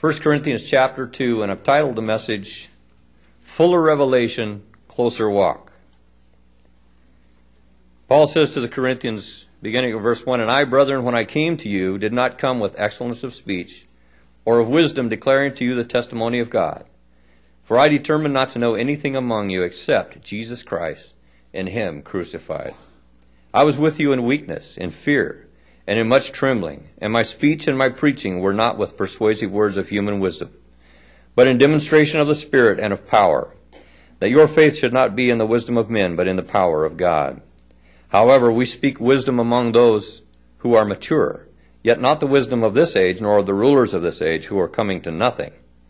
1 Corinthians chapter 2, and I've titled the message, Fuller Revelation, Closer Walk. Paul says to the Corinthians, beginning of verse 1, And I, brethren, when I came to you, did not come with excellence of speech, or of wisdom declaring to you the testimony of God. For I determined not to know anything among you except Jesus Christ and Him crucified. I was with you in weakness, in fear, and in much trembling, and my speech and my preaching were not with persuasive words of human wisdom, but in demonstration of the Spirit and of power, that your faith should not be in the wisdom of men, but in the power of God. However, we speak wisdom among those who are mature, yet not the wisdom of this age, nor of the rulers of this age, who are coming to nothing.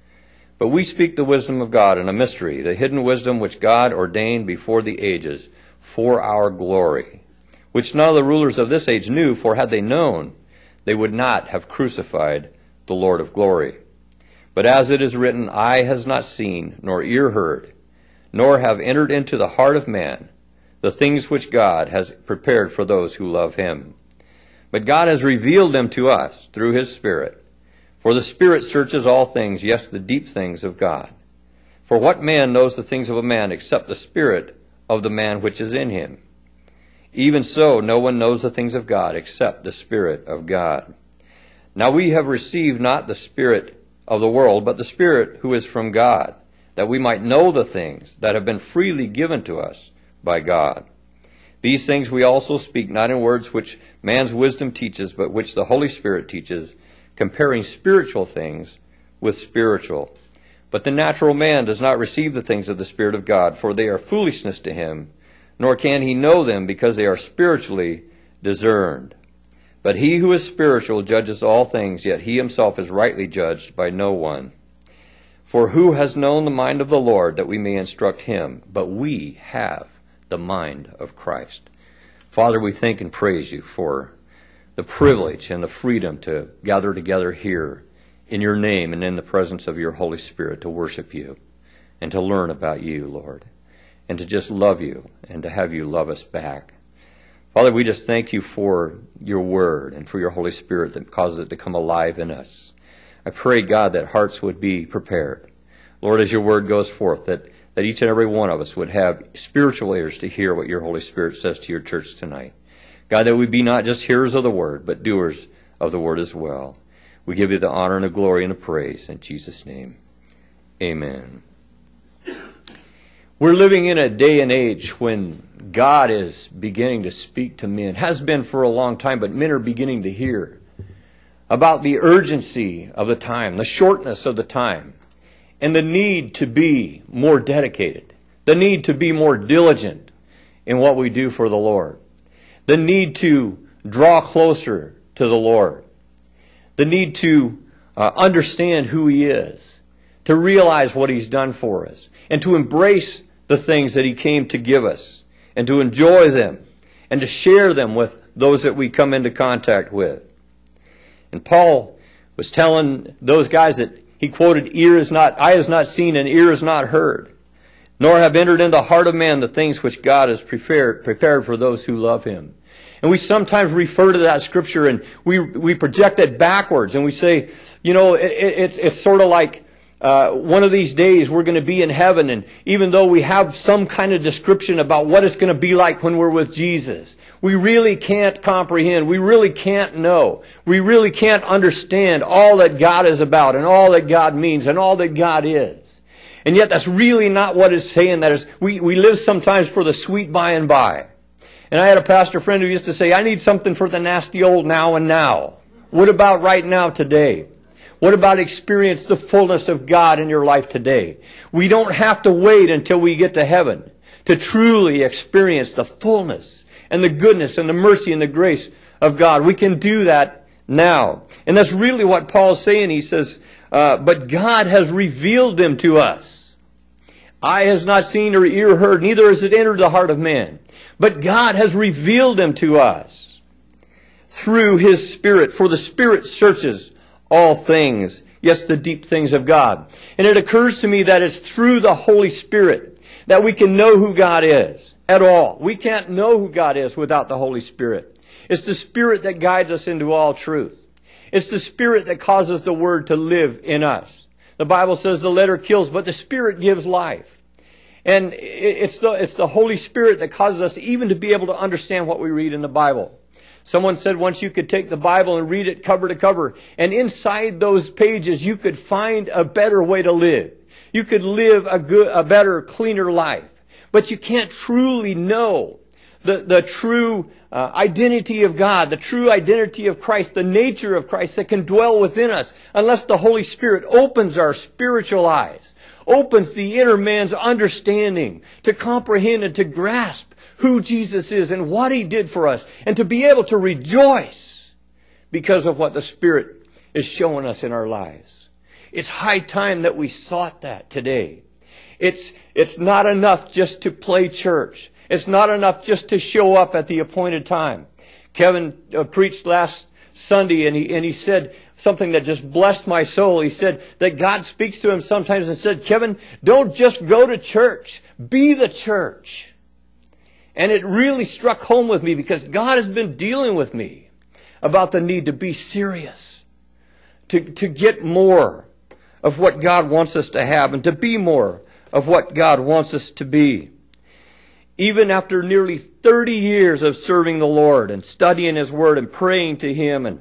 But we speak the wisdom of God in a mystery, the hidden wisdom which God ordained before the ages for our glory, which none of the rulers of this age knew, for had they known, they would not have crucified the Lord of glory. But as it is written, Eye has not seen, nor ear heard, nor have entered into the heart of man the things which God has prepared for those who love Him. But God has revealed them to us through His Spirit. For the Spirit searches all things, yes, the deep things of God. For what man knows the things of a man except the Spirit of the man which is in him? Even so, no one knows the things of God except the Spirit of God. Now we have received not the spirit of the world, but the Spirit who is from God, that we might know the things that have been freely given to us by God. These things we also speak, not in words which man's wisdom teaches, but which the Holy Spirit teaches, comparing spiritual things with spiritual. But the natural man does not receive the things of the Spirit of God, for they are foolishness to him, nor can he know them, because they are spiritually discerned. But he who is spiritual judges all things, yet he himself is rightly judged by no one. For who has known the mind of the Lord, that we may instruct him? But we have the mind of Christ. Father, we thank and praise you for the privilege and the freedom to gather together here in your name and in the presence of your Holy Spirit to worship you and to learn about you, Lord, and to just love you and to have you love us back. Father, we just thank you for your word and for your Holy Spirit that causes it to come alive in us. I pray, God, that hearts would be prepared. Lord, as your word goes forth, that each and every one of us would have spiritual ears to hear what your Holy Spirit says to your church tonight. God, that we be not just hearers of the word, but doers of the word as well. We give you the honor and the glory and the praise in Jesus' name. Amen. We're living in a day and age when God is beginning to speak to men. Has been for a long time, but men are beginning to hear about the urgency of the time, the shortness of the time, and the need to be more dedicated, the need to be more diligent in what we do for the Lord, the need to draw closer to the Lord, the need to understand who He is, to realize what He's done for us, and to embrace the things that He came to give us, and to enjoy them, and to share them with those that we come into contact with. And Paul was telling those guys that he quoted, eye has not seen and ear has not heard, nor have entered into the heart of man the things which God has prepared for those who love Him. And we sometimes refer to that scripture and we project it backwards and we say, it's sort of like one of these days we're going to be in heaven, and even though we have some kind of description about what it's going to be like when we're with Jesus, we really can't comprehend, we really can't know, we really can't understand all that God is about and all that God means and all that God is. And yet that's really not what it's saying. That is, we live sometimes for the sweet by and by. And I had a pastor friend who used to say, I need something for the nasty old now and now. What about right now today? What about experience the fullness of God in your life today? We don't have to wait until we get to heaven to truly experience the fullness and the goodness and the mercy and the grace of God. We can do that now. And that's really what Paul's saying. He says, but God has revealed them to us. Eye has not seen or ear heard, neither has it entered the heart of man. But God has revealed them to us through His Spirit. For the Spirit searches all things, yes, the deep things of God. And it occurs to me that it's through the Holy Spirit that we can know who God is at all. We can't know who God is without the Holy Spirit. It's the Spirit that guides us into all truth. It's the Spirit that causes the Word to live in us. The Bible says the letter kills, but the Spirit gives life. And it's the Holy Spirit that causes us even to be able to understand what we read in the Bible. Someone said once you could take the Bible and read it cover to cover, and inside those pages you could find a better way to live. You could live a better, cleaner life. But you can't truly know the true identity of God, the true identity of Christ, the nature of Christ that can dwell within us unless the Holy Spirit opens our spiritual eyes, opens the inner man's understanding to comprehend and to grasp who Jesus is and what He did for us, and to be able to rejoice because of what the Spirit is showing us in our lives. It's high time that we sought that today. It's not enough just to play church. It's not enough just to show up at the appointed time. Kevin preached last Sunday, and he said something that just blessed my soul. He said that God speaks to him sometimes and said, Kevin, don't just go to church. Be the church. And it really struck home with me because God has been dealing with me about the need to be serious, to get more of what God wants us to have, and to be more of what God wants us to be. Even after nearly 30 years of serving the Lord and studying His Word and praying to Him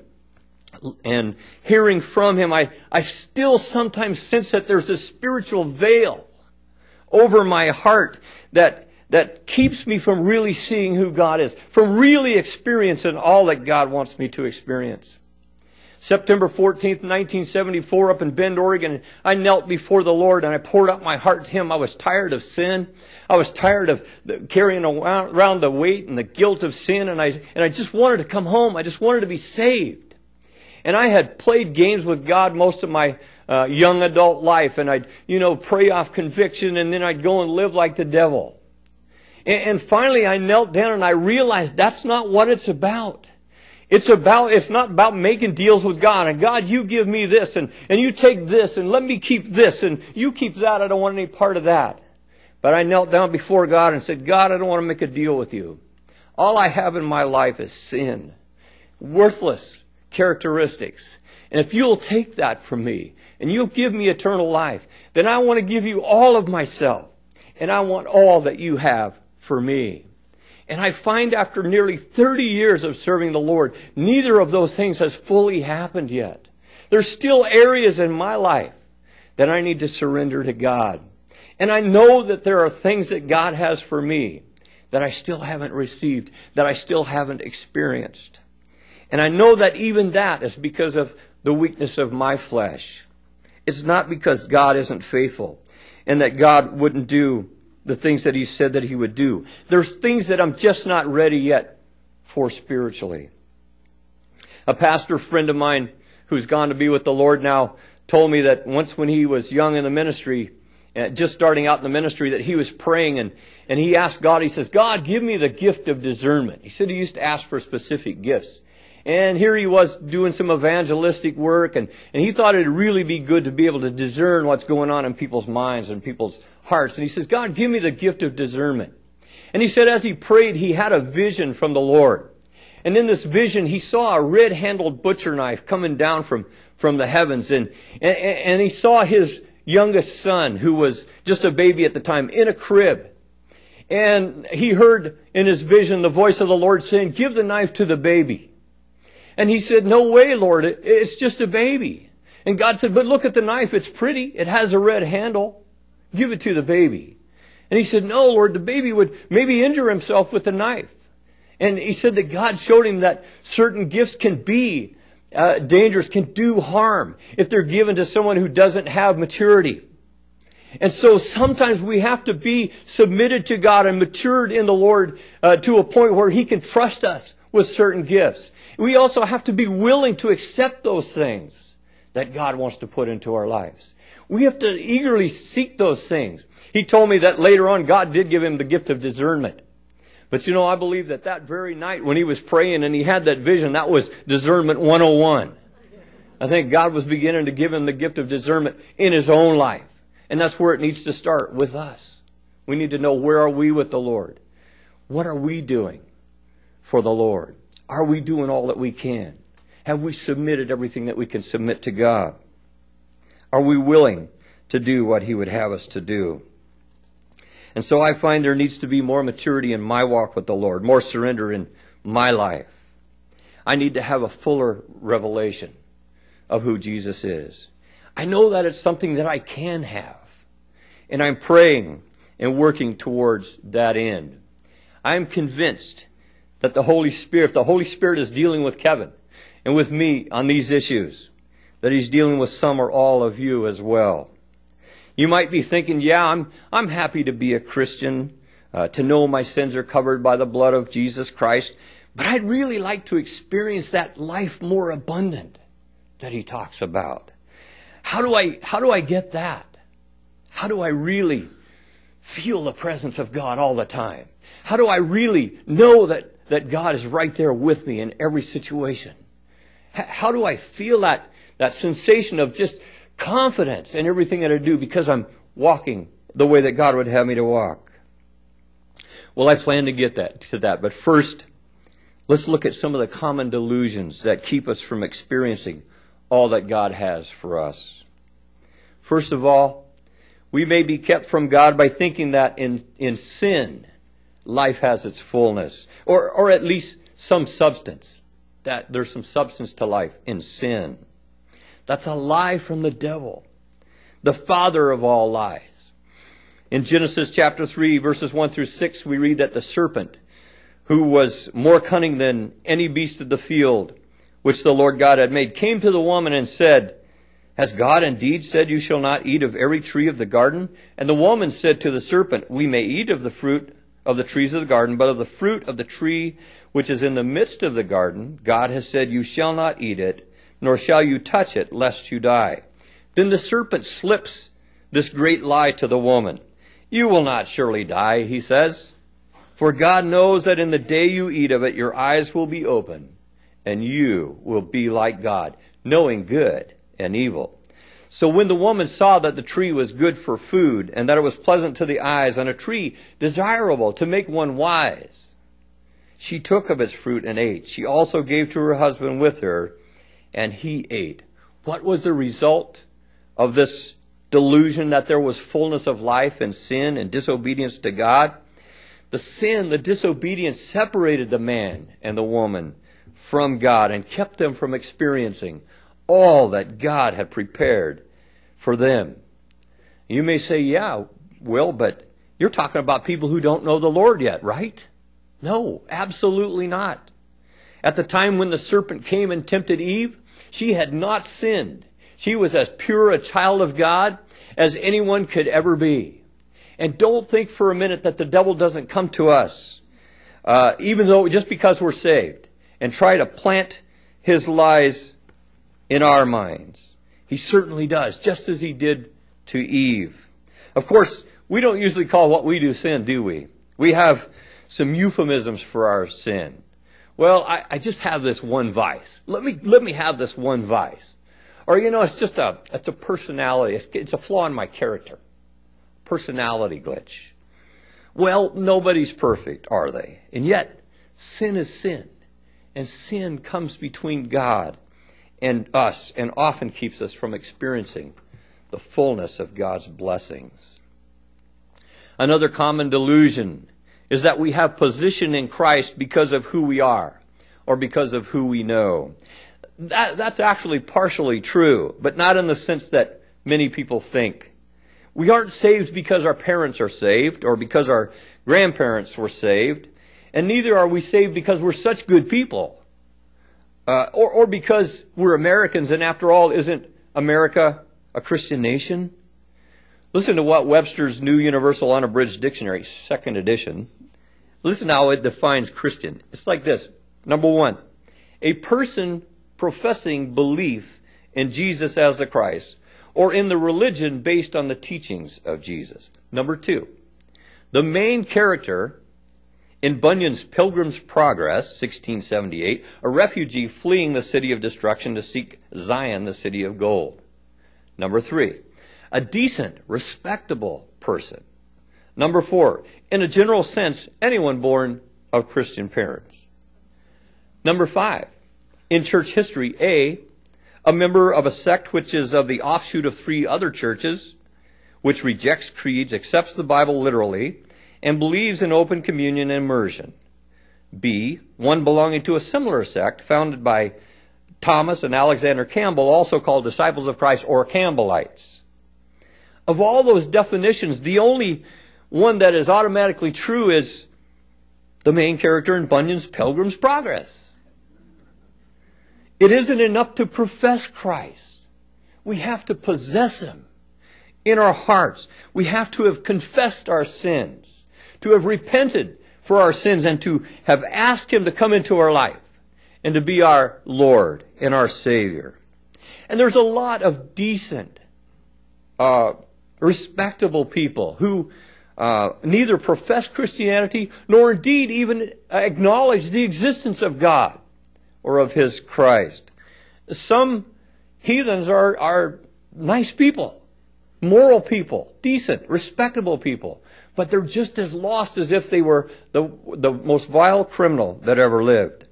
and hearing from Him, I still sometimes sense that there's a spiritual veil over my heart that keeps me from really seeing who God is, from really experiencing all that God wants me to experience. September 14th, 1974, up in Bend, Oregon, I knelt before the Lord and I poured out my heart to Him. I was tired of sin. I was tired of carrying around the weight and the guilt of sin, and I just wanted to come home. I just wanted to be saved. And I had played games with God most of my young adult life, and I'd, pray off conviction, and then I'd go and live like the devil. And finally I knelt down and I realized that's not what it's about. It's not about making deals with God. And God, you give me this, and you take this, and let me keep this, and you keep that. I don't want any part of that. But I knelt down before God and said, God, I don't want to make a deal with you. All I have in my life is sin. Worthless characteristics. And if you'll take that from me, and you'll give me eternal life, then I want to give you all of myself. And I want all that you have for me. And I find after nearly 30 years of serving the Lord, neither of those things has fully happened yet. There's still areas in my life that I need to surrender to God. And I know that there are things that God has for me that I still haven't received, that I still haven't experienced. And I know that even that is because of the weakness of my flesh. It's not because God isn't faithful and that God wouldn't do the things that He said that He would do. There's things that I'm just not ready yet for spiritually. A pastor friend of mine who's gone to be with the Lord now told me that once when he was young in the ministry, just starting out in the ministry, that he was praying and he asked God, he says, God, give me the gift of discernment. He said he used to ask for specific gifts. And here he was doing some evangelistic work, and he thought it'd really be good to be able to discern what's going on in people's minds and people's hearts. And he says, God, give me the gift of discernment. And he said as he prayed, he had a vision from the Lord. And in this vision, he saw a red-handled butcher knife coming down from the heavens. And he saw his youngest son, who was just a baby at the time, in a crib. And he heard in his vision the voice of the Lord saying, give the knife to the baby. And he said, no way, Lord, it's just a baby. And God said, but look at the knife. It's pretty. It has a red handle. Give it to the baby. And he said, no, Lord, the baby would maybe injure himself with the knife. And he said that God showed him that certain gifts can be dangerous, can do harm if they're given to someone who doesn't have maturity. And so sometimes we have to be submitted to God and matured in the Lord to a point where He can trust us with certain gifts. We also have to be willing to accept those things that God wants to put into our lives. We have to eagerly seek those things. He told me that later on God did give him the gift of discernment. But I believe that very night when he was praying and he had that vision, that was discernment 101. I think God was beginning to give him the gift of discernment in his own life. And that's where it needs to start, with us. We need to know, where are we with the Lord? What are we doing for the Lord? Are we doing all that we can? Have we submitted everything that we can submit to God? Are we willing to do what He would have us to do? And so I find there needs to be more maturity in my walk with the Lord, more surrender in my life. I need to have a fuller revelation of who Jesus is. I know that it's something that I can have. And I'm praying and working towards that end. I'm convinced that the Holy Spirit, if the Holy Spirit is dealing with Kevin and with me on these issues, that He's dealing with some or all of you as well. You might be thinking, yeah, I'm happy to be a Christian, to know my sins are covered by the blood of Jesus Christ, but I'd really like to experience that life more abundant that He talks about. How do I get that? How do I really feel the presence of God all the time? How do I really know that God is right there with me in every situation? How do I feel that sensation of just confidence in everything that I do because I'm walking the way that God would have me to walk? Well, I plan to get to that. But first, let's look at some of the common delusions that keep us from experiencing all that God has for us. First of all, we may be kept from God by thinking that in sin, life has its fullness, or at least some substance, that there's some substance to life in sin. That's a lie from the devil, the father of all lies. In Genesis chapter 3, verses 1 through 6, we read that the serpent, who was more cunning than any beast of the field, which the Lord God had made, came to the woman and said, Has God indeed said you shall not eat of every tree of the garden? And the woman said to the serpent, We may eat of the fruit of the trees of the garden, but of the fruit of the tree which is in the midst of the garden, God has said, You shall not eat it, nor shall you touch it, lest you die. Then the serpent slips this great lie to the woman. You will not surely die, he says. For God knows that in the day you eat of it, your eyes will be open, and you will be like God, knowing good and evil. So when the woman saw that the tree was good for food, and that it was pleasant to the eyes, and a tree desirable to make one wise, she took of its fruit and ate. She also gave to her husband with her, and he ate. What was the result of this delusion that there was fullness of life in sin and disobedience to God? The sin, the disobedience separated the man and the woman from God and kept them from experiencing all that God had prepared for them. You may say, yeah, Will, but you're talking about people who don't know the Lord yet, right? No, absolutely not. At the time when the serpent came and tempted Eve, she had not sinned. She was as pure a child of God as anyone could ever be. And don't think for a minute that the devil doesn't come to us, even though just because we're saved, and try to plant his lies in our minds. He certainly does, just as he did to Eve. Of course, we don't usually call what we do sin, do we? We have some euphemisms for our sin. Well, I just have this one vice. Let me have this one vice. Or, it's a personality. It's a flaw in my character. Personality glitch. Well, nobody's perfect, are they? And yet, sin is sin. And sin comes between God and us and often keeps us from experiencing the fullness of God's blessings. Another common delusion is that we have position in Christ because of who we are or because of who we know. That's actually partially true, but not in the sense that many people think. We aren't saved because our parents are saved or because our grandparents were saved, and neither are we saved because we're such good people or because we're Americans, and after all, isn't America a Christian nation? Listen to what Webster's New Universal Unabridged Dictionary, second edition. Listen how it defines Christian. It's like this. Number one, a person professing belief in Jesus as the Christ, or in the religion based on the teachings of Jesus. Number two, the main character in Bunyan's Pilgrim's Progress, 1678, a refugee fleeing the city of destruction to seek Zion, the city of gold. Number three, a decent, respectable person. Number four, in a general sense, anyone born of Christian parents. Number five, in church history. A member of a sect which is of the offshoot of 3 other churches, which rejects creeds, accepts the Bible literally, and believes in open communion and immersion. B, one belonging to a similar sect founded by Thomas and Alexander Campbell, also called Disciples of Christ or Campbellites. Of all those definitions, the only one that is automatically true is the main character in Bunyan's Pilgrim's Progress. It isn't enough to profess Christ. We have to possess Him in our hearts. We have to have confessed our sins, to have repented for our sins, and to have asked Him to come into our life and to be our Lord and our Savior. And there's a lot of decent, respectable people who neither profess Christianity nor indeed even acknowledge the existence of God or of His Christ. Some heathens are nice people, moral people, decent, respectable people, but they're just as lost as if they were the most vile criminal that ever lived.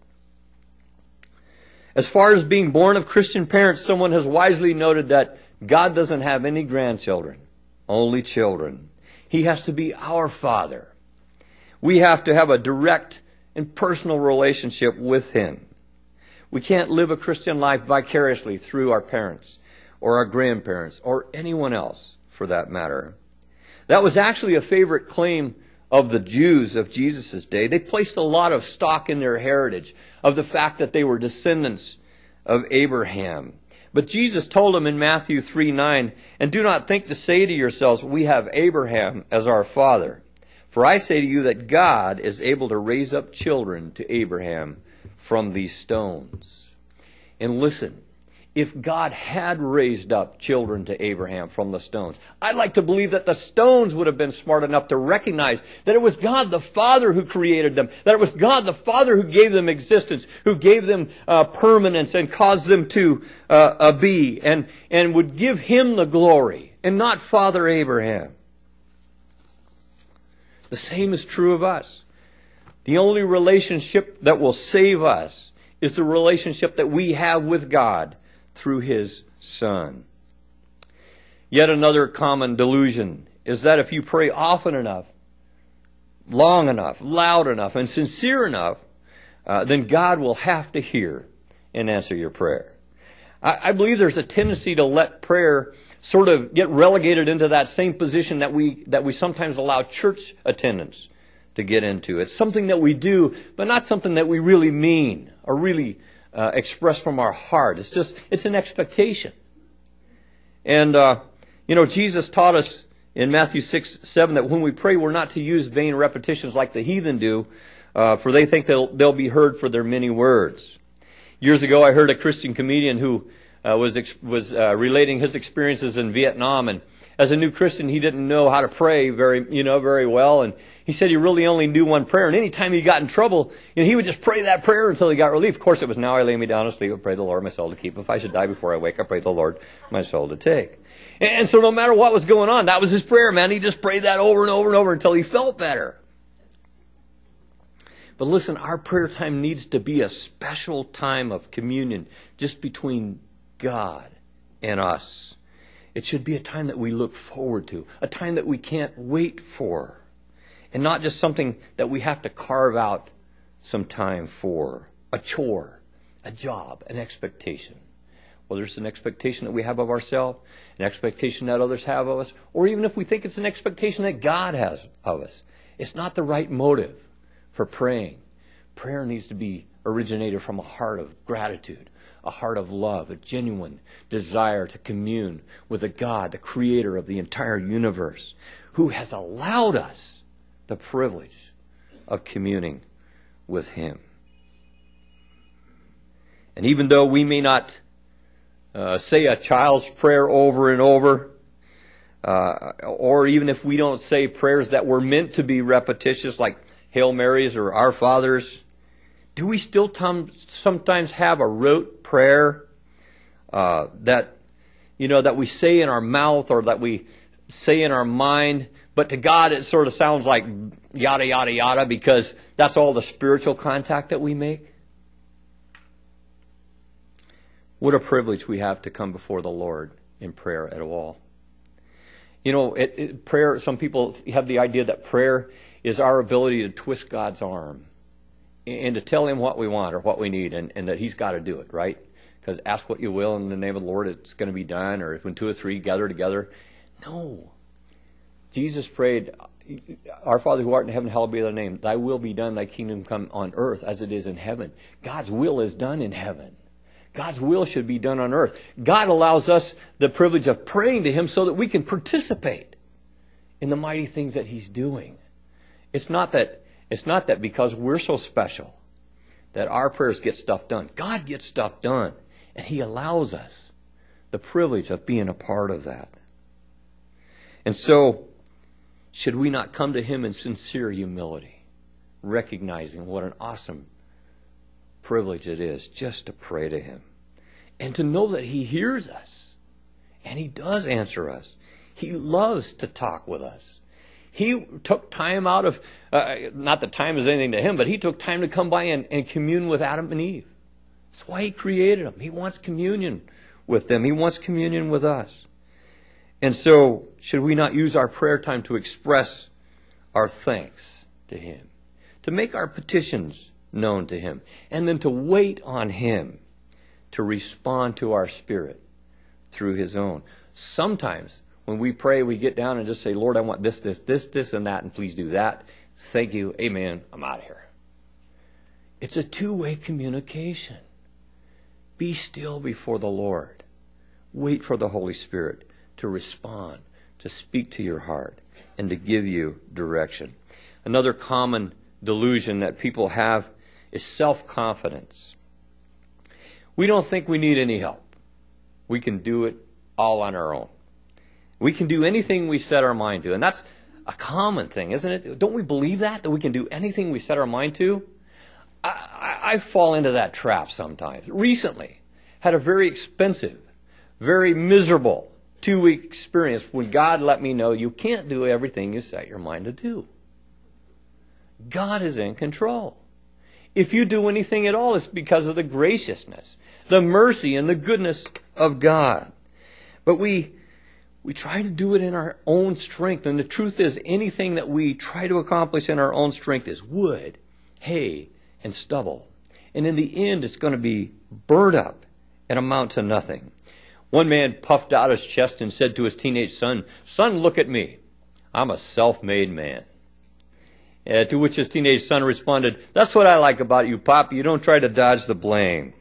As far as being born of Christian parents, someone has wisely noted that God doesn't have any grandchildren, only children. He has to be our Father. We have to have a direct and personal relationship with Him. We can't live a Christian life vicariously through our parents or our grandparents or anyone else for that matter. That was actually a favorite claim of the Jews of Jesus' day. They placed a lot of stock in their heritage, of the fact that they were descendants of Abraham. But Jesus told them in Matthew 3:9, "And do not think to say to yourselves, we have Abraham as our father. For I say to you that God is able to raise up children to Abraham from these stones." And listen, if God had raised up children to Abraham from the stones, I'd like to believe that the stones would have been smart enough to recognize that it was God the Father who created them, that it was God the Father who gave them existence, who gave them permanence and caused them to be, and would give Him the glory, and not Father Abraham. The same is true of us. The only relationship that will save us is the relationship that we have with God through His Son. Yet another common delusion is that if you pray often enough, long enough, loud enough, and sincere enough, then God will have to hear and answer your prayer. I believe there's a tendency to let prayer sort of get relegated into that same position that we sometimes allow church attendance to get into. It's something that we do, but not something that we really mean or really express from our heart. It's an expectation. And, Jesus taught us in Matthew 6:7 that when we pray, we're not to use vain repetitions like the heathen do, for they think they'll be heard for their many words. Years ago, I heard a Christian comedian who was relating his experiences in Vietnam, and as a new Christian, he didn't know how to pray very well, and he said he really only knew one prayer, and anytime he got in trouble, he would just pray that prayer until he got relief. Of course, it was, "Now I lay me down to sleep, I pray the Lord my soul to keep. If I should die before I wake, I pray the Lord my soul to take." And so no matter what was going on, that was his prayer, man. He just prayed that over and over and over until he felt better. But listen, our prayer time needs to be a special time of communion just between God and us. It should be a time that we look forward to, a time that we can't wait for, and not just something that we have to carve out some time for, a chore, a job, an expectation. Whether it's an expectation that we have of ourselves, an expectation that others have of us, or even if we think it's an expectation that God has of us, it's not the right motive for praying. Prayer needs to be originated from a heart of gratitude, a heart of love, a genuine desire to commune with a God, the creator of the entire universe, who has allowed us the privilege of communing with Him. And even though we may not say a child's prayer over and over, or even if we don't say prayers that were meant to be repetitious, like Hail Marys or Our Fathers, do we still sometimes have a rote prayer that we say in our mouth or that we say in our mind, but to God it sort of sounds like yada, yada, yada, because that's all the spiritual contact that we make? What a privilege we have to come before the Lord in prayer at all. You know, prayer, some people have the idea that prayer is our ability to twist God's arm and to tell him what we want or what we need, and that he's got to do it, right? Because ask what you will in the name of the Lord, it's going to be done, or when two or three gather together. No. Jesus prayed, Our Father who art in heaven, hallowed be thy name. Thy will be done, thy kingdom come on earth as it is in heaven. God's will is done in heaven. God's will should be done on earth. God allows us the privilege of praying to him so that we can participate in the mighty things that he's doing. It's not that because we're so special that our prayers get stuff done. God gets stuff done, and he allows us the privilege of being a part of that. And so, should we not come to him in sincere humility, recognizing what an awesome privilege it is just to pray to him and to know that he hears us and he does answer us. He loves to talk with us. He took time out of, not that time is anything to him, but he took time to come by and commune with Adam and Eve. That's why he created them. He wants communion with them. He wants communion with us. And so, should we not use our prayer time to express our thanks to him, to make our petitions known to him, and then to wait on him to respond to our spirit through his own. Sometimes when we pray, we get down and just say, Lord, I want this, and that, and please do that. Thank you. Amen. I'm out of here. It's a two-way communication. Be still before the Lord. Wait for the Holy Spirit to respond, to speak to your heart, and to give you direction. Another common delusion that people have is self-confidence. We don't think we need any help. We can do it all on our own. We can do anything we set our mind to. And that's a common thing, isn't it? Don't we believe that we can do anything we set our mind to? I fall into that trap sometimes. Recently, had a very expensive, very miserable 2-week experience when God let me know you can't do everything you set your mind to do. God is in control. If you do anything at all, it's because of the graciousness, the mercy, and the goodness of God. But we try to do it in our own strength. And the truth is, anything that we try to accomplish in our own strength is wood, hay, and stubble. And in the end, it's going to be burned up and amount to nothing. One man puffed out his chest and said to his teenage son, "Son, look at me. I'm a self-made man." To which his teenage son responded, "That's what I like about you, Pop. You don't try to dodge the blame."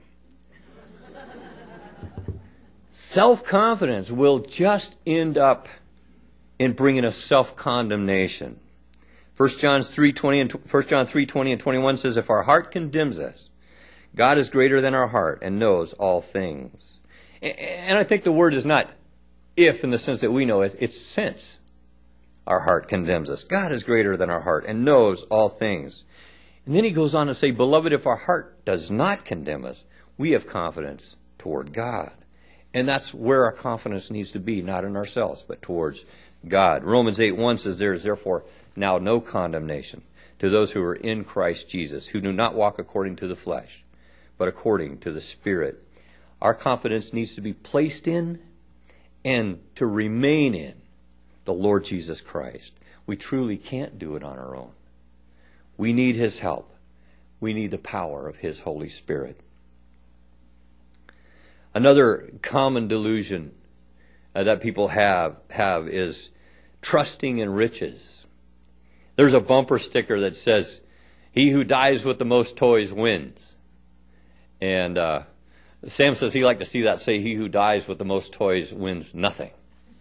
Self-confidence will just end up in bringing us self-condemnation. 1 John 3:20 and 21 says, "If our heart condemns us, God is greater than our heart and knows all things." And I think the word is not if in the sense that we know it, it's since our heart condemns us. God is greater than our heart and knows all things. And then he goes on to say, "Beloved, if our heart does not condemn us, we have confidence toward God." And that's where our confidence needs to be, not in ourselves, but towards God. Romans 8:1 says, "There is therefore now no condemnation to those who are in Christ Jesus, who do not walk according to the flesh, but according to the Spirit." Our confidence needs to be placed in and to remain in the Lord Jesus Christ. We truly can't do it on our own. We need his help. We need the power of his Holy Spirit. Another common delusion that people have is trusting in riches. There's a bumper sticker that says, "He who dies with the most toys wins." And Sam says he'd like to see that say, "He who dies with the most toys wins nothing."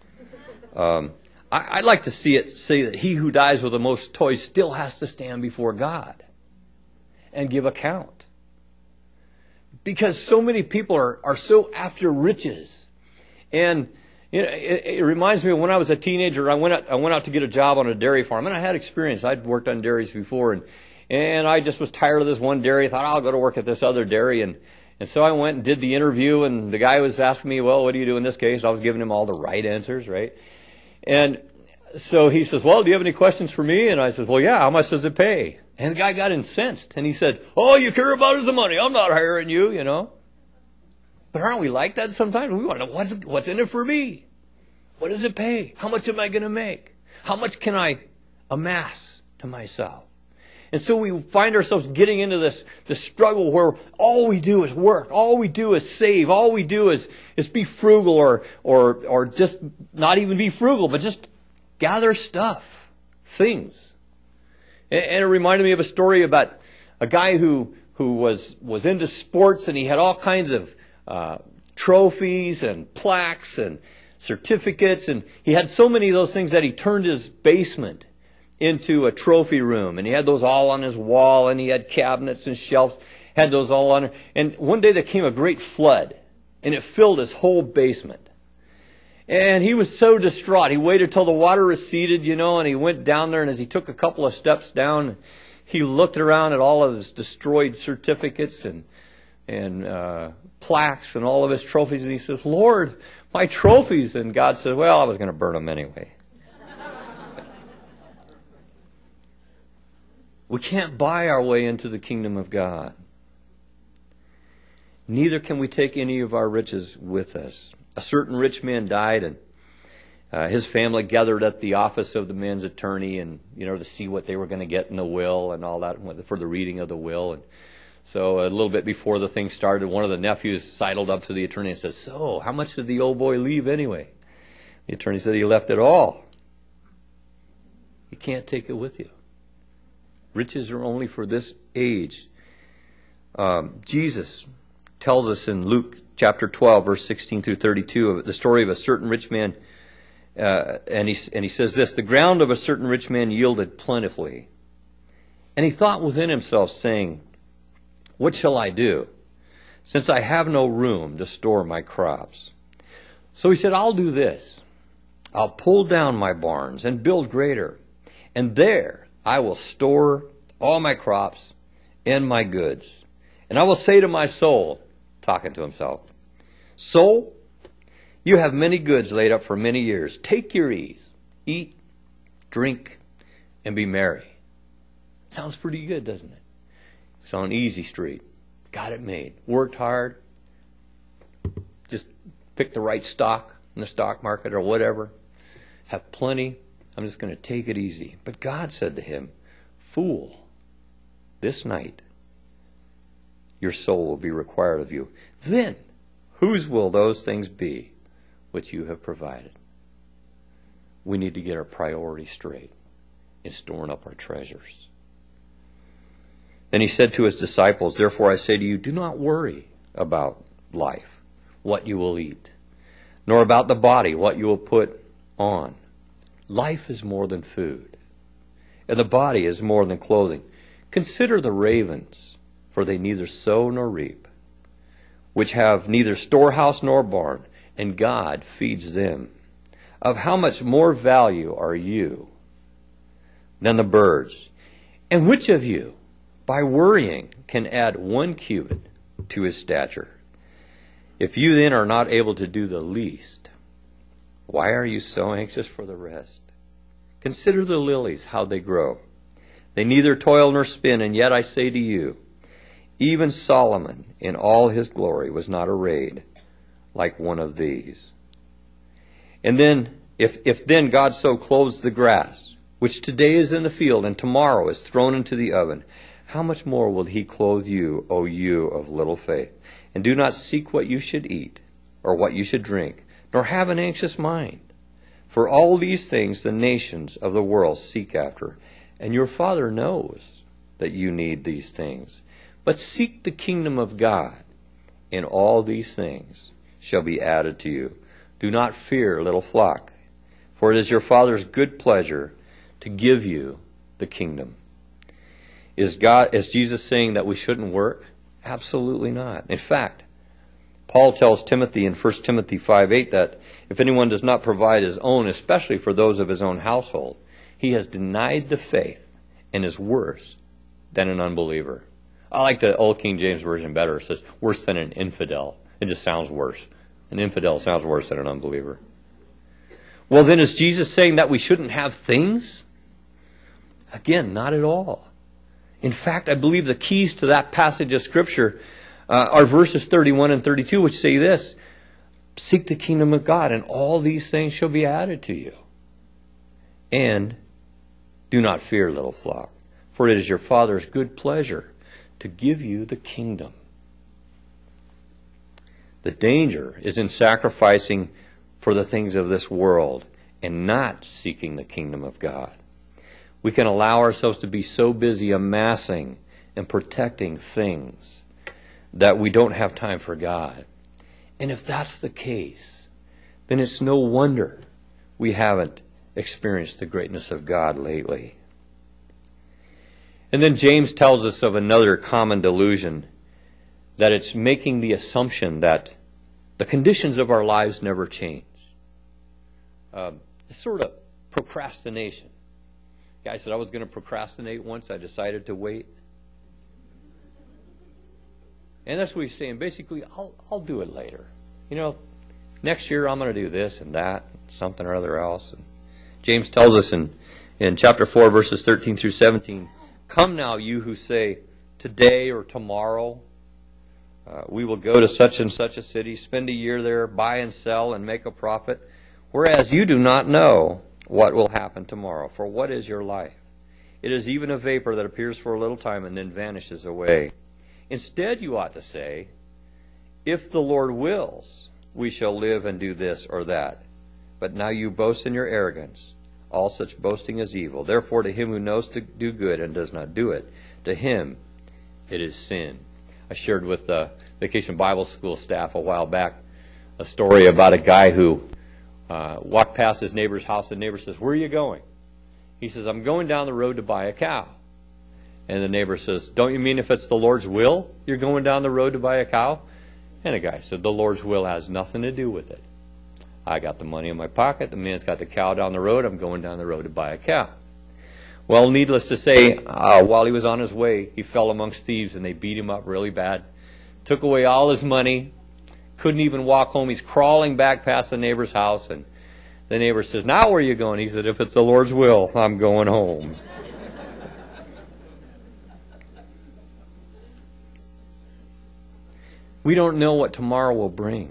I'd like to see it say that he who dies with the most toys still has to stand before God and give account. Because so many people are so after riches. And you know, it reminds me of when I was a teenager, I went out to get a job on a dairy farm, and I had experience. I'd worked on dairies before, and I just was tired of this one dairy. I thought, I'll go to work at this other dairy. And so I went and did the interview, and the guy was asking me, "Well, what do you do in this case?" I was giving him all the right answers, right? And so he says, "Well, do you have any questions for me?" And I said, "Well, yeah, how much does it pay?" And the guy got incensed, and he said, "All you care about is the money. I'm not hiring you, you know." But aren't we like that sometimes? We want to know what's in it for me. What does it pay? How much am I going to make? How much can I amass to myself? And so we find ourselves getting into this struggle where all we do is work, all we do is save, all we do is be frugal or just not even be frugal, but just gather stuff, things. And it reminded me of a story about a guy who was into sports, and he had all kinds of trophies and plaques and certificates, and he had so many of those things that he turned his basement into a trophy room, and he had those all on his wall, and he had cabinets and shelves, had those all on. And one day there came a great flood, and it filled his whole basement. And he was so distraught. He waited till the water receded, and he went down there, and as he took a couple of steps down, he looked around at all of his destroyed certificates and plaques and all of his trophies, and he says, "Lord, my trophies." And God said, "Well, I was going to burn them anyway." We can't buy our way into the kingdom of God. Neither can we take any of our riches with us. A certain rich man died, and his family gathered at the office of the man's attorney, and to see what they were going to get in the will and all that for the reading of the will. And so a little bit before the thing started, one of the nephews sidled up to the attorney and said, "So, how much did the old boy leave anyway?" The attorney said, "He left it all." You can't take it with you. Riches are only for this age. Jesus tells us in Luke chapter 12, verse 16 through 32, of the story of a certain rich man. And he says this, "The ground of a certain rich man yielded plentifully. And he thought within himself, saying, 'What shall I do, since I have no room to store my crops?' So he said, 'I'll do this. I'll pull down my barns and build greater. And there I will store all my crops and my goods. And I will say to my soul,'" talking to himself, "'Soul, you have many goods laid up for many years. Take your ease, eat, drink, and be merry.'" Sounds pretty good, doesn't it? It's on easy street. Got it made. Worked hard. Just picked the right stock in the stock market or whatever. Have plenty. I'm just going to take it easy. But God said to him, "Fool, this night your soul will be required of you. Then whose will those things be which you have provided?" We need to get our priorities straight in storing up our treasures. Then he said to his disciples, "Therefore I say to you, do not worry about life, what you will eat, nor about the body, what you will put on. Life is more than food, and the body is more than clothing. Consider the ravens, for they neither sow nor reap, which have neither storehouse nor barn, and God feeds them. Of how much more value are you than the birds? And which of you, by worrying, can add 1 cubit to his stature? If you then are not able to do the least, why are you so anxious for the rest? Consider the lilies, how they grow. They neither toil nor spin, and yet I say to you, even Solomon in all his glory was not arrayed like one of these. And then, if then God so clothes the grass, which today is in the field and tomorrow is thrown into the oven, how much more will he clothe you, O you of little faith? And do not seek what you should eat or what you should drink, nor have an anxious mind. For all these things the nations of the world seek after, and your Father knows that you need these things. But seek the kingdom of God, and all these things shall be added to you. Do not fear, little flock, for it is your Father's good pleasure to give you the kingdom." Is Jesus saying that we shouldn't work? Absolutely not. In fact, Paul tells Timothy in 1 Timothy 5:8 that if anyone does not provide his own, especially for those of his own household, he has denied the faith and is worse than an unbeliever. I like the Old King James Version better. It says worse than an infidel. It just sounds worse. An infidel sounds worse than an unbeliever. Well, then is Jesus saying that we shouldn't have things? Again, not at all. In fact, I believe the keys to that passage of Scripture Our verses 31 and 32, which say this: seek the kingdom of God, and all these things shall be added to you. And do not fear, little flock, for it is your Father's good pleasure to give you the kingdom. The danger is in sacrificing for the things of this world and not seeking the kingdom of God. We can allow ourselves to be so busy amassing and protecting things that we don't have time for God. And if that's the case, then it's no wonder we haven't experienced the greatness of God lately. And then James tells us of another common delusion, that it's making the assumption that the conditions of our lives never change. It's sort of procrastination. Guy said, I was going to procrastinate once. I decided to wait. And that's what he's saying. Basically, I'll do it later. Next year I'm going to do this and that, something or other else. And James tells us in chapter 4, verses 13 through 17, come now, you who say, today or tomorrow, we will go to such and such a city, spend a year there, buy and sell, and make a profit, whereas you do not know what will happen tomorrow. For what is your life? It is even a vapor that appears for a little time and then vanishes away. Instead, you ought to say, if the Lord wills, we shall live and do this or that. But now you boast in your arrogance. All such boasting is evil. Therefore, to him who knows to do good and does not do it, to him it is sin. I shared with the Vacation Bible School staff a while back a story about a guy who walked past his neighbor's house. The neighbor says, where are you going? He says, I'm going down the road to buy a cow. And the neighbor says, don't you mean if it's the Lord's will you're going down the road to buy a cow? And the guy said, the Lord's will has nothing to do with it. I got the money in my pocket. The man's got the cow down the road. I'm going down the road to buy a cow. Well, needless to say, while he was on his way, he fell amongst thieves and they beat him up really bad. Took away all his money. Couldn't even walk home. He's crawling back past the neighbor's house. And the neighbor says, now where are you going? He said, if it's the Lord's will, I'm going home. We don't know what tomorrow will bring.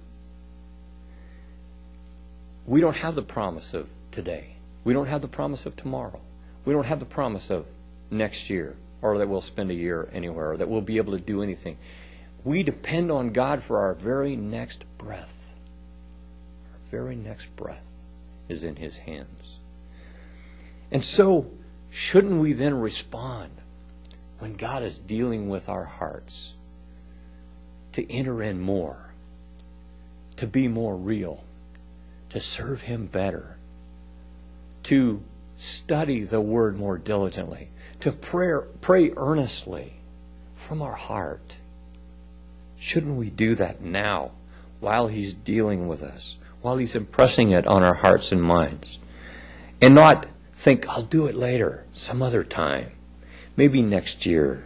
We don't have the promise of today. We don't have the promise of tomorrow. We don't have the promise of next year, or that we'll spend a year anywhere, or that we'll be able to do anything. We depend on God for our very next breath. Our very next breath is in His hands. And so, shouldn't we then respond when God is dealing with our hearts to enter in more, to be more real, to serve Him better, to study the Word more diligently, to pray earnestly from our heart? Shouldn't we do that now, while He's dealing with us, while He's impressing it on our hearts and minds, and not think, I'll do it later, some other time, maybe next year?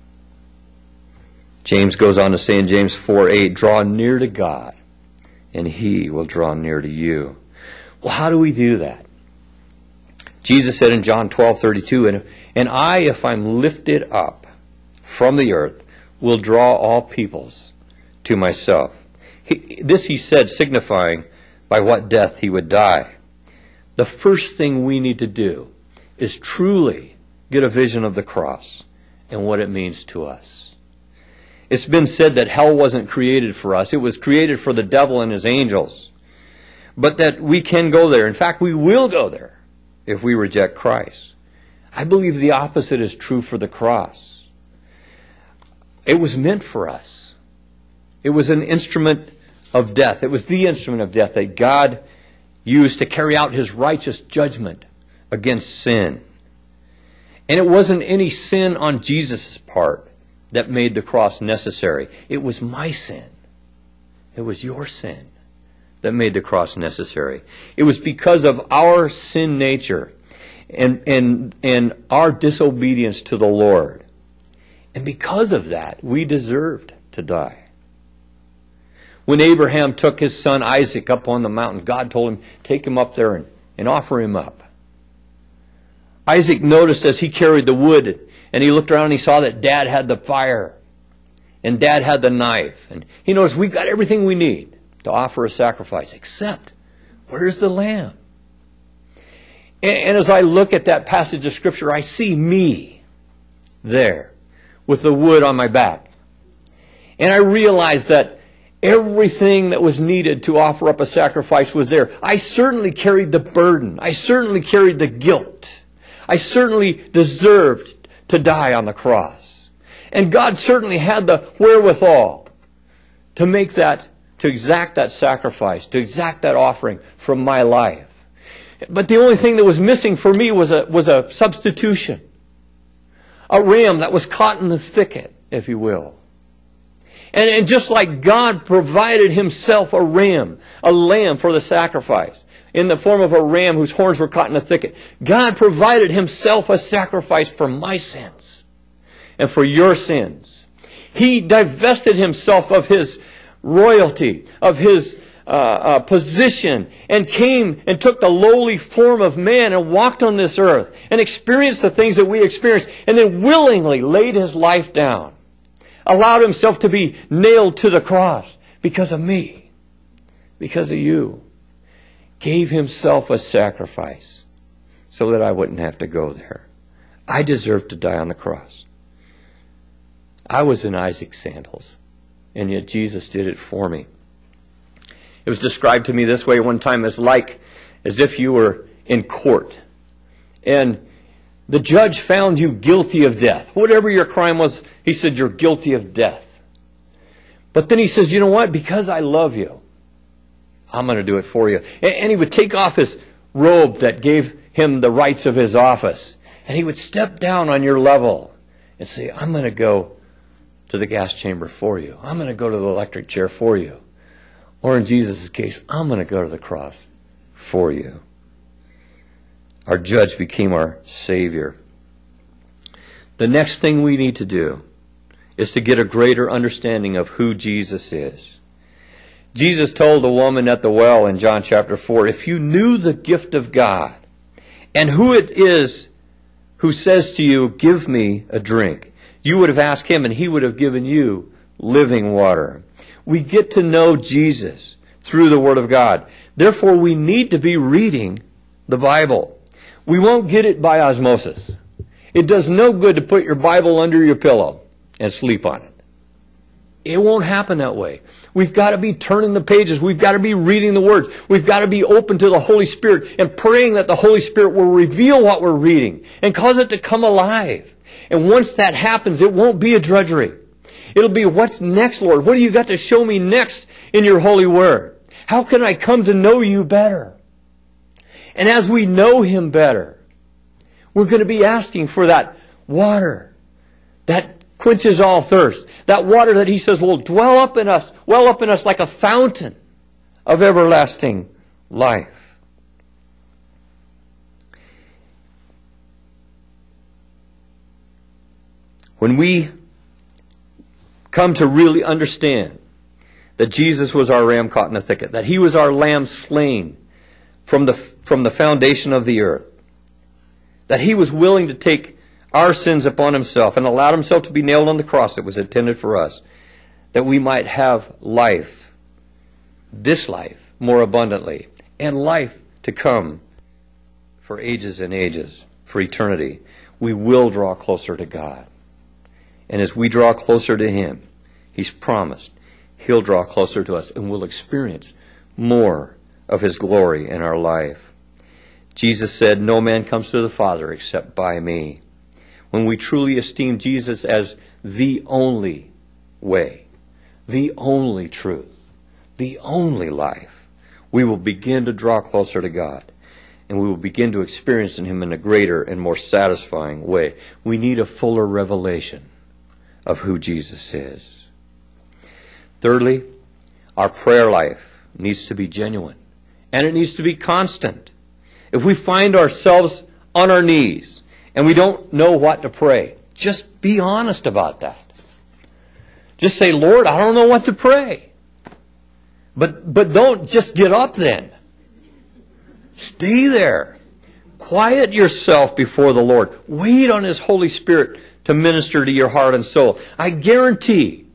James goes on to say in James 4:8, draw near to God, and He will draw near to you. Well, how do we do that? Jesus said in John 12:32, and I, if I'm lifted up from the earth, will draw all peoples to myself. This he said, signifying by what death He would die. The first thing we need to do is truly get a vision of the cross and what it means to us. It's been said that hell wasn't created for us. It was created for the devil and his angels. But that we can go there. In fact, we will go there if we reject Christ. I believe the opposite is true for the cross. It was meant for us. It was an instrument of death. It was the instrument of death that God used to carry out His righteous judgment against sin. And it wasn't any sin on Jesus' part that made the cross necessary. It was my sin. It was your sin that made the cross necessary. It was because of our sin nature and our disobedience to the Lord. And because of that, we deserved to die. When Abraham took his son Isaac up on the mountain, God told him, take him up there and offer him up. Isaac noticed as he carried the wood, and he looked around and he saw that Dad had the fire. And Dad had the knife. And he knows we've got everything we need to offer a sacrifice. Except, where's the lamb? And as I look at that passage of Scripture, I see me there with the wood on my back. And I realize that everything that was needed to offer up a sacrifice was there. I certainly carried the burden. I certainly carried the guilt. I certainly deserved to die on the cross. And God certainly had the wherewithal to make that, to exact that sacrifice, to exact that offering from my life. But the only thing that was missing for me was a substitution. A ram that was caught in the thicket, if you will. And just like God provided Himself a ram, a lamb for the sacrifice, in the form of a ram whose horns were caught in the thicket, God provided Himself a sacrifice for my sins and for your sins. He divested Himself of His royalty, of His position, and came and took the lowly form of man and walked on this earth and experienced the things that we experienced, and then willingly laid His life down, allowed Himself to be nailed to the cross because of me, because of you, gave Himself a sacrifice so that I wouldn't have to go there. I deserved to die on the cross. I was in Isaac's sandals, and yet Jesus did it for me. It was described to me this way one time as if you were in court and the judge found you guilty of death. Whatever your crime was, he said, you're guilty of death. But then he says, you know what? Because I love you, I'm going to do it for you. And he would take off his robe that gave him the rights of his office, and he would step down on your level and say, I'm going to go to the gas chamber for you. I'm going to go to the electric chair for you. Or in Jesus' case, I'm going to go to the cross for you. Our judge became our Savior. The next thing we need to do is to get a greater understanding of who Jesus is. Jesus told the woman at the well in John chapter 4, if you knew the gift of God and who it is who says to you, give me a drink, you would have asked Him and He would have given you living water. We get to know Jesus through the Word of God. Therefore, we need to be reading the Bible. We won't get it by osmosis. It does no good to put your Bible under your pillow and sleep on it. It won't happen that way. We've got to be turning the pages. We've got to be reading the words. We've got to be open to the Holy Spirit and praying that the Holy Spirit will reveal what we're reading and cause it to come alive. And once that happens, it won't be a drudgery. It'll be, what's next, Lord? What do you got to show me next in your holy word? How can I come to know you better? And as we know Him better, we're going to be asking for that water that quenches all thirst. That water that He says will well up in us like a fountain of everlasting life. When we come to really understand that Jesus was our ram caught in a thicket, that He was our lamb slain from the foundation of the earth, that He was willing to take our sins upon Himself and allowed Himself to be nailed on the cross that was intended for us, that we might have life, this life, more abundantly, and life to come for ages and ages, for eternity. We will draw closer to God. And as we draw closer to Him, He's promised He'll draw closer to us and we'll experience more of His glory in our life. Jesus said, no man comes to the Father except by me. When we truly esteem Jesus as the only way, the only truth, the only life, we will begin to draw closer to God. And we will begin to experience Him in a greater and more satisfying way. We need a fuller revelation of who Jesus is. Thirdly, our prayer life needs to be genuine. And it needs to be constant. If we find ourselves on our knees and we don't know what to pray, just be honest about that. Just say, Lord, I don't know what to pray. But don't just get up then. Stay there. Quiet yourself before the Lord. Wait on His Holy Spirit to minister to your heart and soul. I guarantee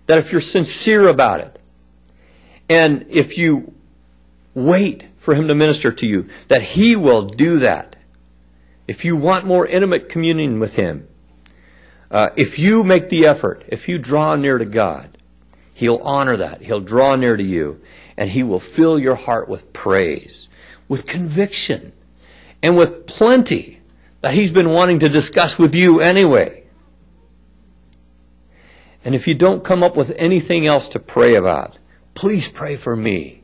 that if you're sincere about it, and if you wait for Him to minister to you, that He will do that. If you want more intimate communion with Him, if you make the effort, if you draw near to God, He'll honor that. He'll draw near to you, and He will fill your heart with praise, with conviction, and with plenty that He's been wanting to discuss with you anyway. And if you don't come up with anything else to pray about, please pray for me.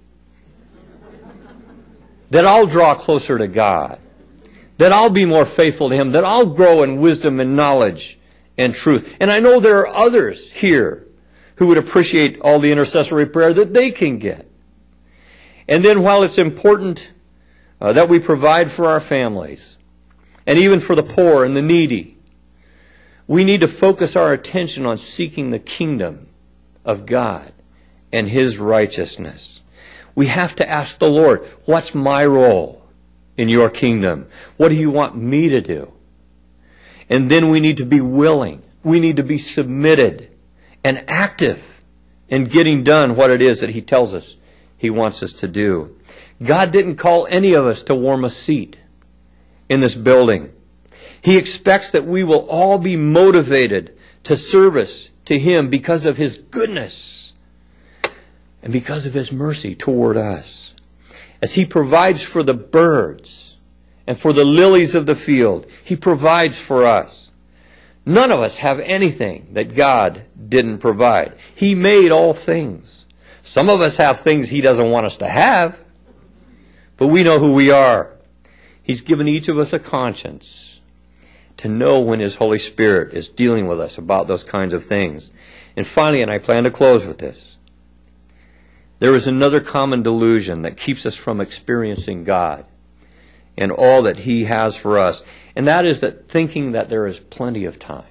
That I'll draw closer to God. That I'll be more faithful to Him. That I'll grow in wisdom and knowledge and truth. And I know there are others here who would appreciate all the intercessory prayer that they can get. And then while it's important that we provide for our families, and even for the poor and the needy, we need to focus our attention on seeking the kingdom of God and His righteousness. We have to ask the Lord, what's my role in your kingdom? What do you want me to do? And then we need to be willing. We need to be submitted and active in getting done what it is that He tells us He wants us to do. God didn't call any of us to warm a seat in this building. He expects that we will all be motivated to service to Him because of His goodness and because of His mercy toward us. As He provides for the birds and for the lilies of the field, He provides for us. None of us have anything that God didn't provide. He made all things. Some of us have things He doesn't want us to have, but we know who we are. He's given each of us a conscience to know when His Holy Spirit is dealing with us about those kinds of things. And finally, and I plan to close with this, there is another common delusion that keeps us from experiencing God and all that He has for us, and that is that thinking that there is plenty of time.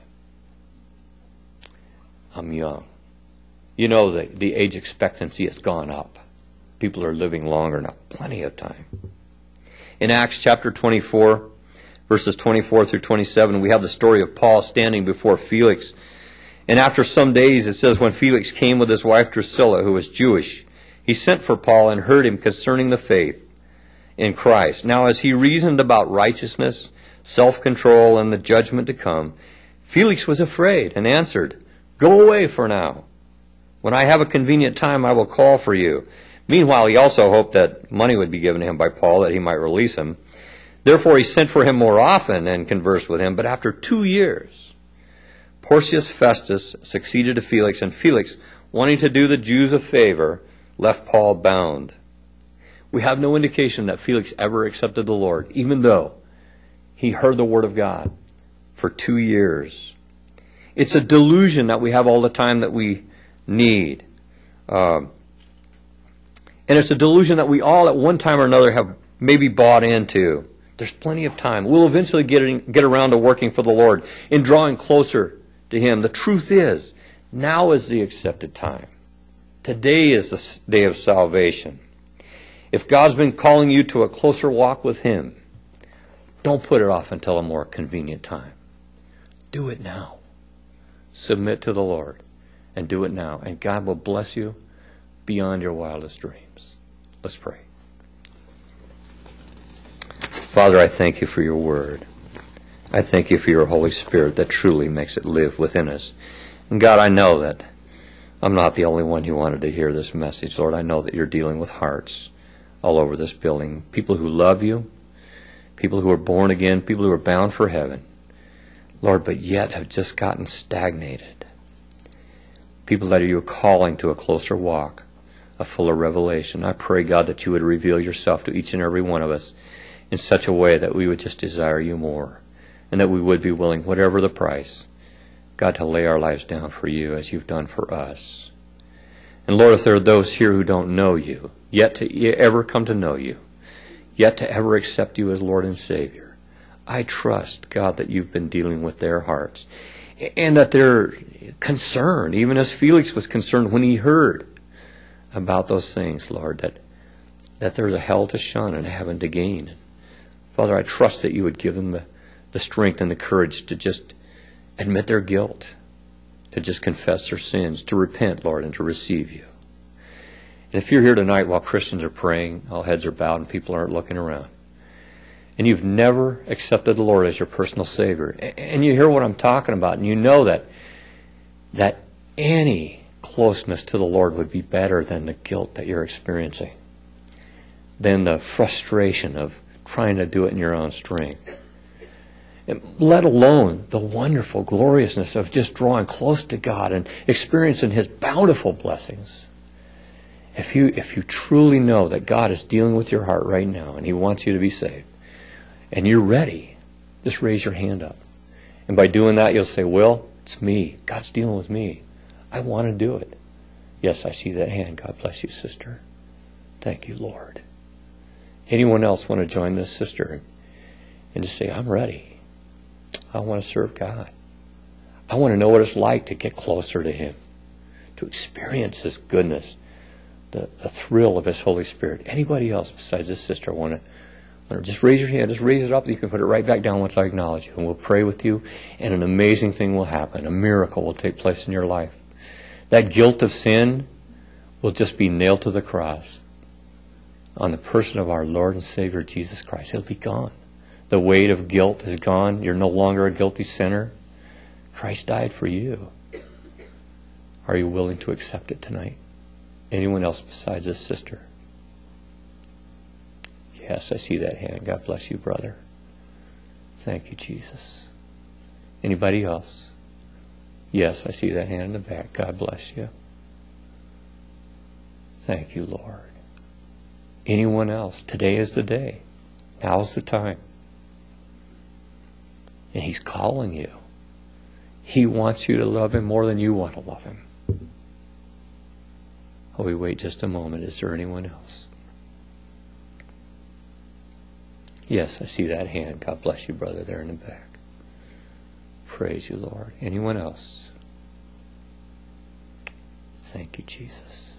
I'm young. You know, the age expectancy has gone up. People are living longer now. Plenty of time. In Acts chapter 24, verses 24 through 27, we have the story of Paul standing before Felix. And after some days, it says, when Felix came with his wife Drusilla, who was Jewish, he sent for Paul and heard him concerning the faith in Christ. Now, as he reasoned about righteousness, self-control, and the judgment to come, Felix was afraid and answered, "Go away for now. When I have a convenient time, I will call for you." Meanwhile, he also hoped that money would be given to him by Paul, that he might release him. Therefore, he sent for him more often and conversed with him. But after 2 years, Porcius Festus succeeded to Felix, and Felix, wanting to do the Jews a favor, left Paul bound. We have no indication that Felix ever accepted the Lord, even though he heard the Word of God for 2 years. It's a delusion that we have all the time that we need. And it's a delusion that we all at one time or another have maybe bought into. There's plenty of time. We'll eventually get around to working for the Lord and drawing closer to Him. The truth is, now is the accepted time. Today is the day of salvation. If God's been calling you to a closer walk with Him, don't put it off until a more convenient time. Do it now. Submit to the Lord and do it now. And God will bless you beyond your wildest dreams. Let's pray. Father, I thank You for Your Word. I thank You for Your Holy Spirit that truly makes it live within us. And God, I know that I'm not the only one who wanted to hear this message. Lord, I know that You're dealing with hearts all over this building. People who love You, people who are born again, people who are bound for heaven. Lord, but yet have just gotten stagnated. People that You're calling to a closer walk, a fuller revelation. I pray, God, that You would reveal Yourself to each and every one of us in such a way that we would just desire You more, and that we would be willing, whatever the price, God, to lay our lives down for You as You've done for us. And Lord, if there are those here who don't know You, yet to ever come to know You, yet to ever accept You as Lord and Savior, I trust, God, that You've been dealing with their hearts, and that they're concerned, even as Felix was concerned when he heard about those things, Lord, that there's a hell to shun and a heaven to gain. Father, I trust that You would give them the strength and the courage to just admit their guilt, to just confess their sins, to repent, Lord, and to receive you. And if you're here tonight while Christians are praying, all heads are bowed and people aren't looking around, and you've never accepted the Lord as your personal Savior, and you hear what I'm talking about, and you know that any closeness to the Lord would be better than the guilt that you're experiencing, than the frustration of trying to do it in your own strength, and let alone the wonderful gloriousness of just drawing close to God and experiencing His bountiful blessings. If you truly know that God is dealing with your heart right now and He wants you to be saved, and you're ready, just raise your hand up. And by doing that, you'll say, "Will, it's me. God's dealing with me. I want to do it." Yes, I see that hand. God bless you, sister. Thank you, Lord. Anyone else want to join this sister and just say, "I'm ready. I want to serve God. I want to know what it's like to get closer to Him, to experience His goodness, the thrill of His Holy Spirit." Anybody else besides this sister want to just raise your hand, just raise it up. You can put it right back down once I acknowledge you, and we'll pray with you, and an amazing thing will happen. A miracle will take place in your life. That guilt of sin will just be nailed to the cross on the person of our Lord and Savior Jesus Christ. It'll be gone. The weight of guilt is gone. You're no longer a guilty sinner. Christ died for you. Are you willing to accept it tonight? Anyone else besides this sister? Yes, I see that hand. God bless you, brother. Thank you, Jesus. Anybody else? Yes, I see that hand in the back. God bless you. Thank you, Lord. Anyone else? Today is the day. Now's the time. And He's calling you. He wants you to love Him more than you want to love Him. Oh, we wait just a moment. Is there anyone else? Yes, I see that hand. God bless you, brother, there in the back. Praise you, Lord. Anyone else? Thank you, Jesus.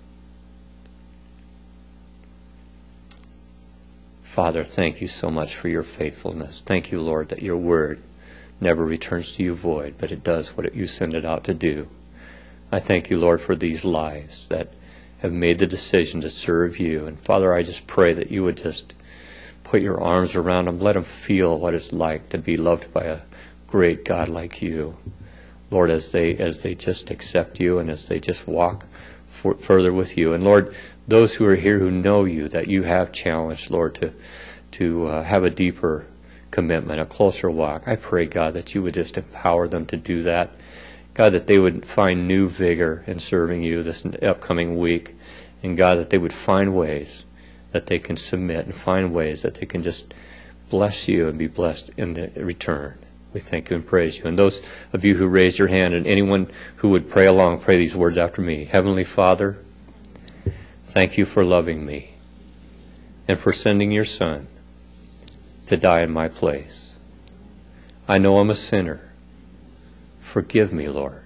Father, thank you so much for your faithfulness. Thank you, Lord, that your word never returns to you void, but it does what you send it out to do. I thank you, Lord, for these lives that have made the decision to serve you. And Father, I just pray that you would just put your arms around them. Let them feel what it's like to be loved by a great God like you. Lord, as they just accept you and as they just walk further with you. And Lord, those who are here who know you, that you have challenged, Lord, to have a deeper commitment, a closer walk. I pray, God, that you would just empower them to do that. God, that they would find new vigor in serving you this upcoming week. And God, that they would find ways that they can submit and find ways that they can just bless you and be blessed in the return. We thank you and praise you. And those of you who raised your hand and anyone who would pray along, pray these words after me. Heavenly Father, thank you for loving me and for sending your Son to die in my place. I know I'm a sinner. Forgive me, Lord.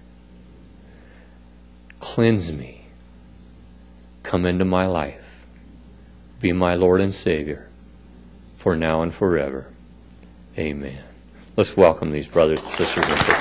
Cleanse me. Come into my life. Be my Lord and Savior for now and forever. Amen. Let's welcome these brothers and sisters.